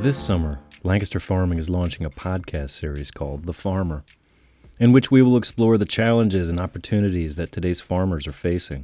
This summer, Lancaster Farming is launching a podcast series called The Farmer, in which we will explore the challenges and opportunities that today's farmers are facing.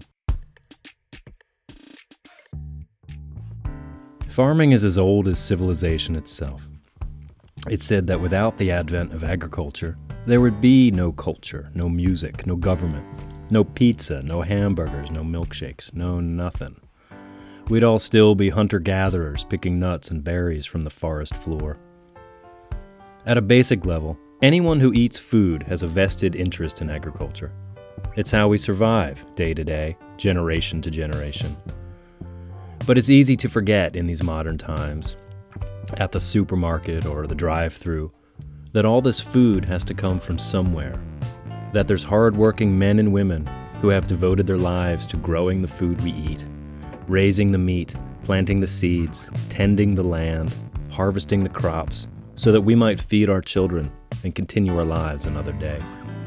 Farming is as old as civilization itself. It's said that without the advent of agriculture, there would be no culture, no music, no government, no pizza, no hamburgers, no milkshakes, no nothing. We'd all still be hunter-gatherers picking nuts and berries from the forest floor. At a basic level, anyone who eats food has a vested interest in agriculture. It's how we survive, day to day, generation to generation. But it's easy to forget in these modern times, at the supermarket or the drive-thru, that all this food has to come from somewhere. That there's hard-working men and women who have devoted their lives to growing the food we eat, raising the meat, planting the seeds, tending the land, harvesting the crops, so that we might feed our children and continue our lives another day.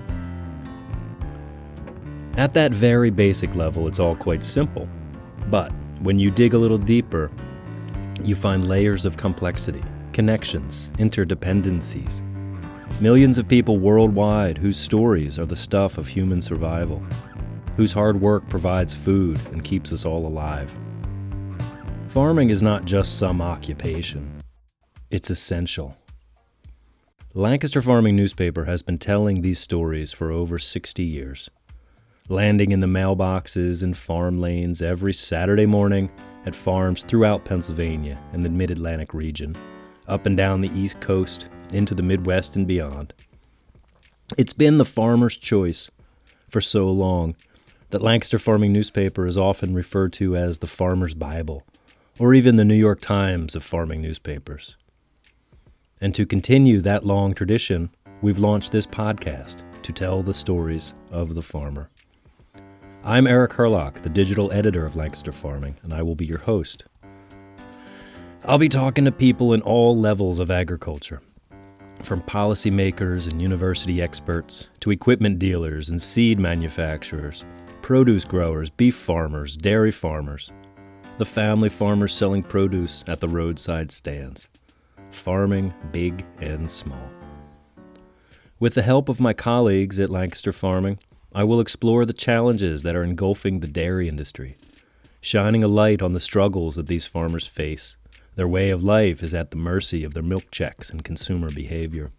At that very basic level, it's all quite simple. But when you dig a little deeper, you find layers of complexity, connections, interdependencies. Millions of people worldwide whose stories are the stuff of human survival, whose hard work provides food and keeps us all alive. Farming is not just some occupation. It's essential. Lancaster Farming newspaper has been telling these stories for over 60 years, landing in the mailboxes and farm lanes every Saturday morning at farms throughout Pennsylvania and the Mid-Atlantic region, up and down the East Coast, into the Midwest and beyond. It's been the farmer's choice for so long that Lancaster Farming newspaper is often referred to as the Farmer's Bible, or even the New York Times of farming newspapers. And to continue that long tradition, we've launched this podcast to tell the stories of the farmer. I'm Eric Herlock, the digital editor of Lancaster Farming, and I will be your host. I'll be talking to people in all levels of agriculture, from policymakers and university experts to equipment dealers and seed manufacturers, produce growers, beef farmers, dairy farmers, the family farmers selling produce at the roadside stands. Farming big and small. With the help of my colleagues at Lancaster Farming, I will explore the challenges that are engulfing the dairy industry, shining a light on the struggles that these farmers face. Their way of life is at the mercy of their milk checks and consumer behavior.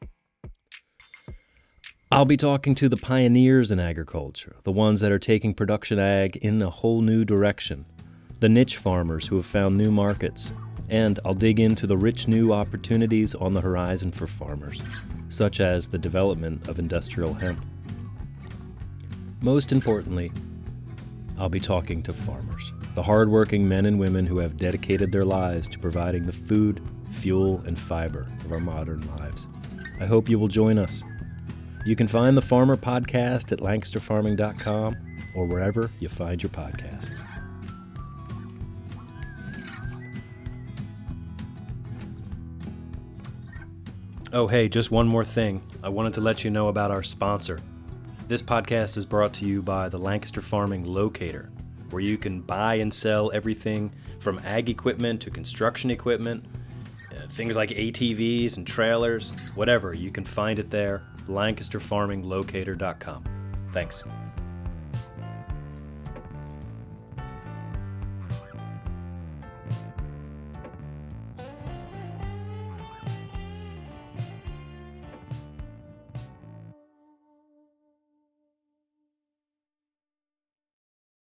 I'll be talking to the pioneers in agriculture, the ones that are taking production ag in a whole new direction, the niche farmers who have found new markets, and I'll dig into the rich new opportunities on the horizon for farmers, such as the development of industrial hemp. Most importantly, I'll be talking to farmers, the hardworking men and women who have dedicated their lives to providing the food, fuel, and fiber of our modern lives. I hope you will join us. You can find the Farmer Podcast at lancasterfarming.com or wherever you find your podcasts. Oh, hey, just one more thing. I wanted to let you know about our sponsor. This podcast is brought to you by the Lancaster Farming Locator, where you can buy and sell everything from ag equipment to construction equipment, things like ATVs and trailers, whatever. You can find it there, lancasterfarminglocator.com. Thanks.